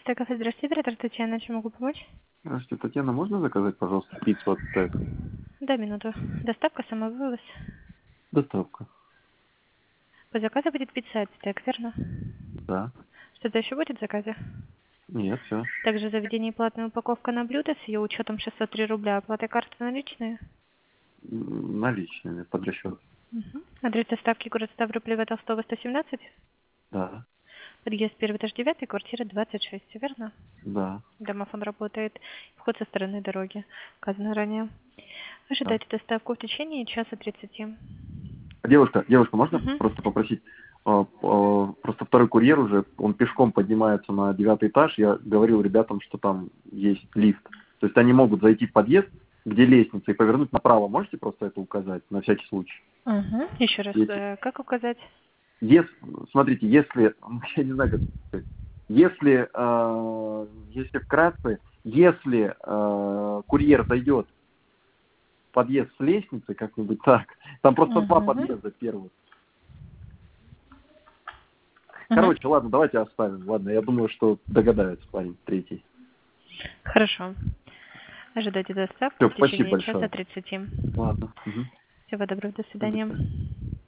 Стеков, здравствуйте, оператор Татьяна, чем могу помочь? Здравствуйте, Татьяна, можно заказать, пожалуйста, пиццу от Стек? Да, минуту. Доставка, самовывоз. Доставка. По заказу будет пицца от Стек, верно? Да. Что-то еще будет в заказе? Нет, все. Также заведение и платная упаковка на блюдо с ее учетом 603 рубля. Оплата карты наличные. Наличными, под расчет. Адрес доставки город Ставрополь, Толстого, 117. Да. Подъезд 1-9, квартира 26, верно? Да. Домофон работает. Вход со стороны дороги. Указано ранее. Да. Ожидайте доставку в течение часа 30. Девушка, можно Угу. просто попросить? Просто второй курьер уже, он пешком поднимается на 9-й этаж. Я говорил ребятам, что там есть лифт. То есть они могут зайти в подъезд, где лестница, и повернуть направо. Можете просто это указать, на всякий случай? Угу. Еще раз, Если, как указать? Смотрите, если, я не знаю, как сказать, если вкратце, если курьер зайдет в подъезд с лестницы, как-нибудь так, там просто два Угу. подъезда первых. Угу. Короче, ладно, давайте оставим. Ладно, я думаю, что догадается парень третий. Хорошо. Ожидайте доставку Все, в спасибо течение часа большое. 30. Ладно. Угу. Всего доброго, до До свидания. свидания.